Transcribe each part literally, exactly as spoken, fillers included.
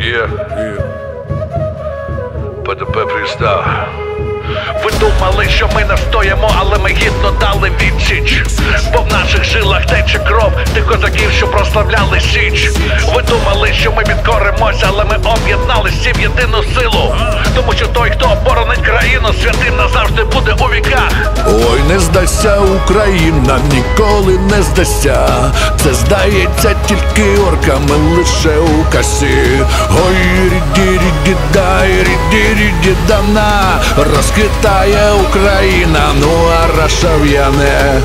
Є, є. ПДП пристав. Ви думали, що ми настоїмо, але ми гідно дали відсіч. Бо в наших жилах тече кров тих козаків, що прославляли Січ. Ви думали, що ми підкоримося, але ми об'єднались всі в єдину силу. Тому що той, хто оборонить країну, святим назавжди буде у віках. Ой, не здасться Україна, ніколи не здасться. Це здається тільки орками лише у касі. Ой, ріді, ріді, дай, ріді, ріді, дана. Розквітає Україна, ну а Раша в'яне.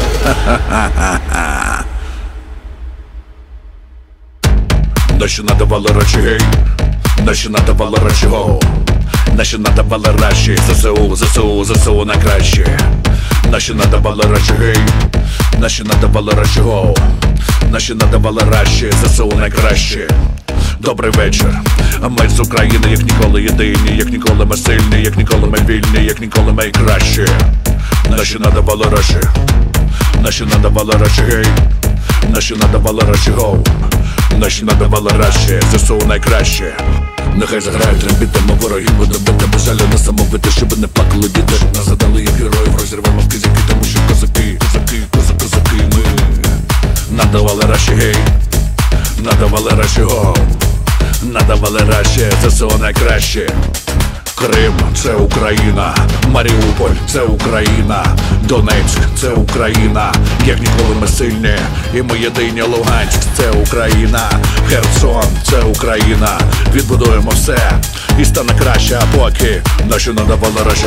Наші надавали речі, гей, наші надавали речі, го. Наші надавали речі, ЗСУ, ЗСУ, ЗСУ найкраще. Наші надавали речі, гей, наші надавали речі, го. Наші надавали речі, ЗСУ найкраще. Добрий вечір, ми з України, як ніколи єдині, як ніколи ми сильні, як ніколи ми вільні, як ніколи ми кращі. Наші надавали речі, наші надавали речі, гей, наші надавали речі, го. Наші надавали речі, ЗСУ найкраще. Нехай заграють трембітами, ворогів буде бити, бо жалю несамовити, щоб не плакали діти. Нас задали як героїв, розірвемо в кизяки, тому що козаки, козаки, козаки, козаки, ми надавали речі, гей, надавали речі, го. Надавали речі, ЗСУ найкраще. Крим – це Україна, Маріуполь – це Україна, Донецьк – це Україна, як ніколи ми сильні, і ми єдині. Луганськ – це Україна, Херсон – це Україна. Відбудуємо все і стане краще, а поки наші надавали речі.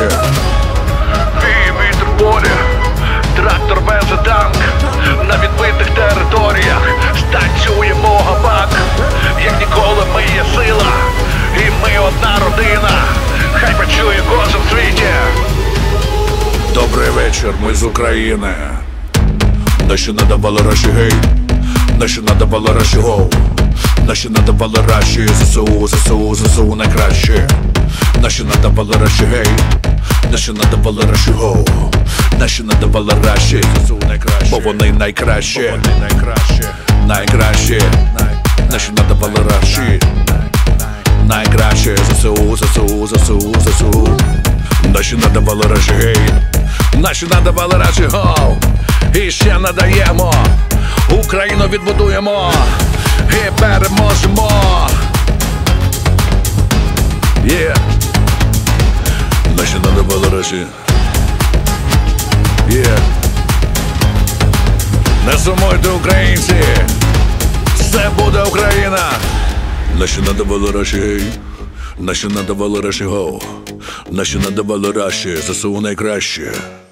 Вій вітер полі, трактор везе танк. На відбитих територіях станцюємо габак. Як ніколи ми є сила, і ми одна родина. Хай почує кожен в світі. Добрий вечір, ми з України. Наші надавали речі, гей, наші надавали речі, го. Наші надавали речі, ЗСУ, ЗСУ, ЗСУ найкраще. Наші надавали речі, гей, наші надавали речі, го. Наші надавали речі, ЗСУ найкраще. Бо вони найкраще, бо вони найкраще, найкраще. Наші надавали речі, найкраще, ЗСУ, ЗСУ, ЗСУ, ЗСУ. Наші надавали речі, гей, наші надавали речі, го. І ще надаємо, Україну відбудуємо і переможемо. Є yeah. Наші надавали речі. Є yeah. Не сумуйте, українці, це буде Україна. Наші надавали речі, гей, наші надавали речі, го. Наші надавали речі, ЗСУ найкраще.